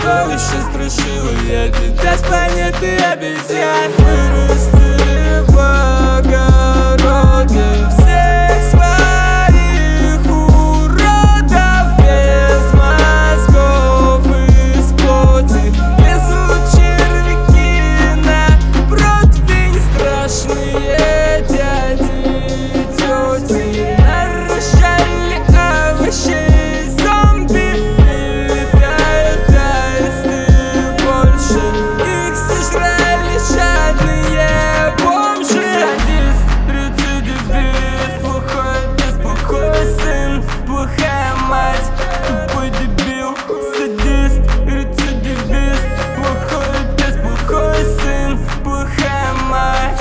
чудовище страшило. Я тебя с планеты обезьян. Вырастили в огороде всех своих уродов, без мозгов из плоти. Лезут червяки на противень, страшные дяди и тети. Наращали овощей зомби, летают аисты больше. Их сожрали жадные бомжи. Садист, рецидивист, плохой отец, плохой сын, плохая мать, тупой дебил. Садист, рецидивист, плохой отец, плохой сын, плохая мать.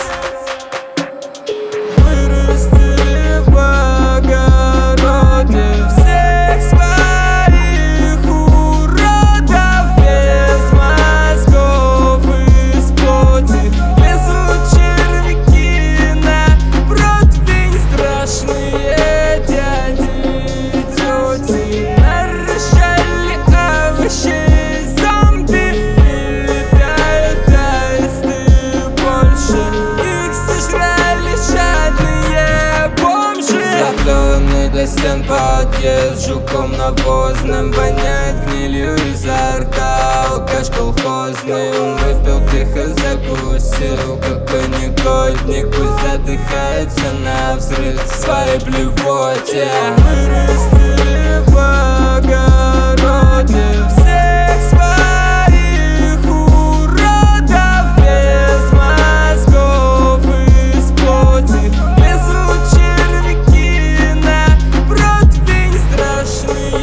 Вырастили в огороде всех своих уродов, без мозгов из плоти. Лезут червяки на противень, страшные дяди и тети. Наращали овощей зомби, летают аисты больше. Их сожрали жадные бомжи. Заплеванный для стен подъезд жуком навозным, воняет гнилью изо рта. Алкаш колхозный, он выпил, тихо закусил, как бы негодник, пусть задыхается на взрыв своей блевоте. Вырастили в